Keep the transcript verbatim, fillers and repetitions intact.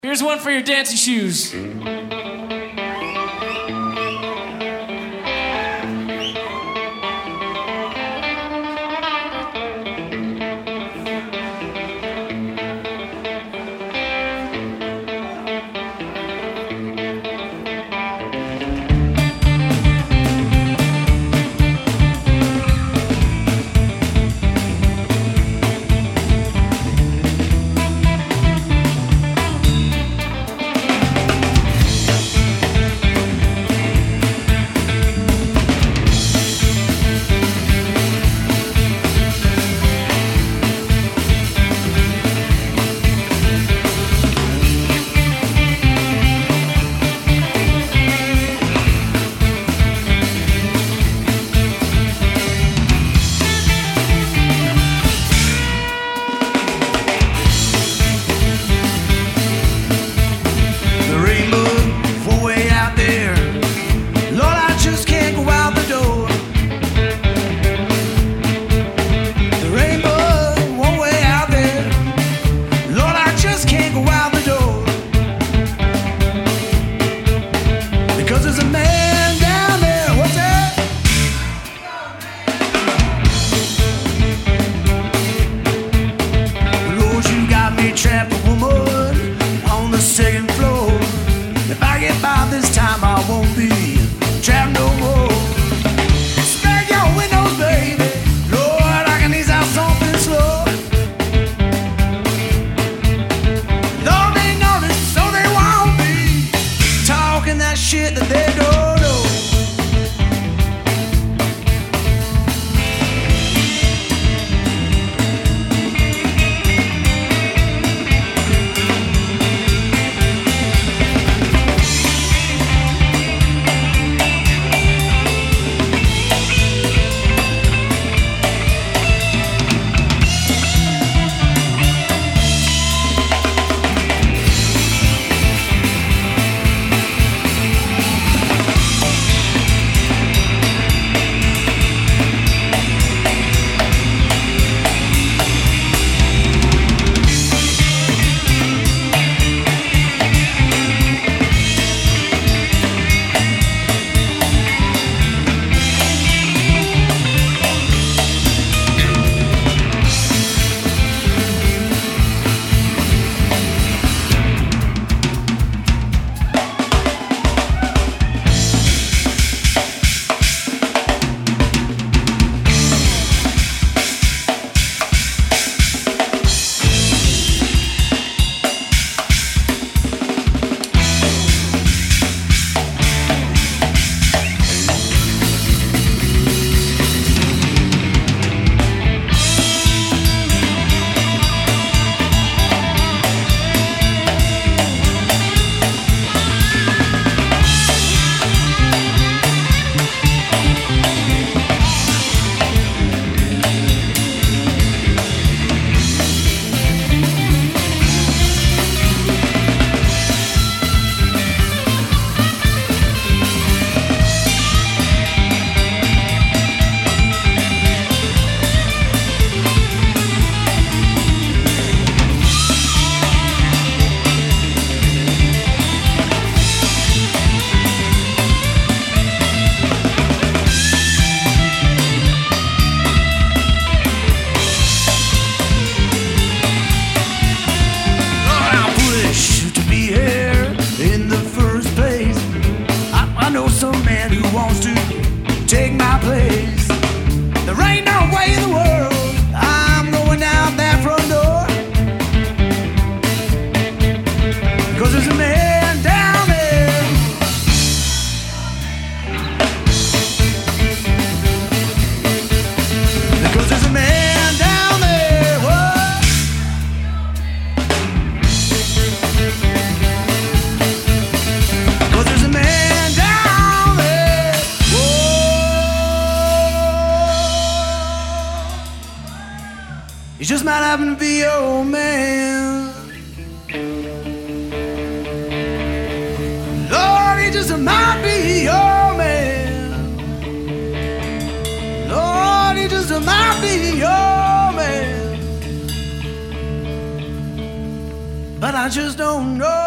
Here's one for your dancing shoes. Trapped a woman on the second floor. If I get by this time, I won't be trapped no more. Smack your windows, baby. Lord, I can ease out something slow. Lord, they know this, so they won't be talking that shit that they don't know. Some man who wants to take my place. There ain't no way in the world I'm going out that front door. Cause there's a man down there. Because there's a man down there. What? Cause there's a man down. He just might happen to be your old man. Lord, he just might be your man. Lord, he just might be your man. But I just don't know.